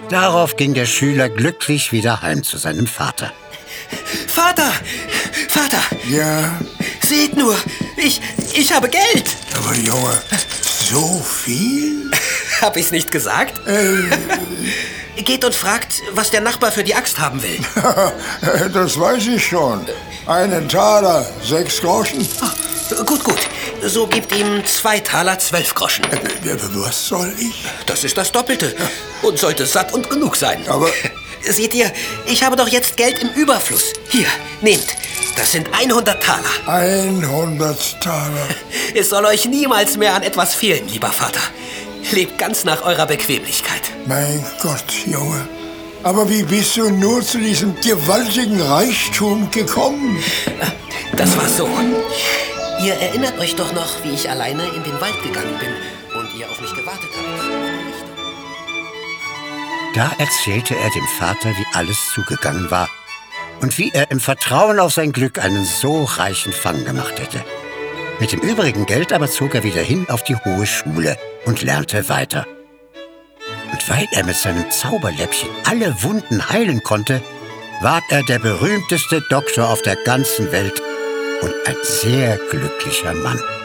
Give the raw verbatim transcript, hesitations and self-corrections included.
Darauf ging der Schüler glücklich wieder heim zu seinem Vater. Vater! Vater! Ja? Seht nur, ich, ich habe Geld! Aber Junge, so viel? Hab ich's nicht gesagt? Äh, Geht und fragt, was der Nachbar für die Axt haben will. das weiß ich schon. Einen Taler, sechs Groschen. Oh, gut, gut. So gibt ihm zwei Taler, zwölf Groschen. Äh, Was soll ich? Das ist das Doppelte. Und sollte satt und genug sein. Aber... Seht ihr, ich habe doch jetzt Geld im Überfluss. Hier, nehmt. Das sind hundert Taler. hundert Taler. Es soll euch niemals mehr an etwas fehlen, lieber Vater. Lebt ganz nach eurer Bequemlichkeit. Mein Gott, Junge. Aber wie bist du nur zu diesem gewaltigen Reichtum gekommen? Das war so. Ihr erinnert euch doch noch, wie ich alleine in den Wald gegangen bin und ihr auf mich gewartet habt. Da erzählte er dem Vater, wie alles zugegangen war und wie er im Vertrauen auf sein Glück einen so reichen Fang gemacht hätte. Mit dem übrigen Geld aber zog er wieder hin auf die hohe Schule und lernte weiter. Und weil er mit seinem Zauberläppchen alle Wunden heilen konnte, ward er der berühmteste Doktor auf der ganzen Welt und ein sehr glücklicher Mann.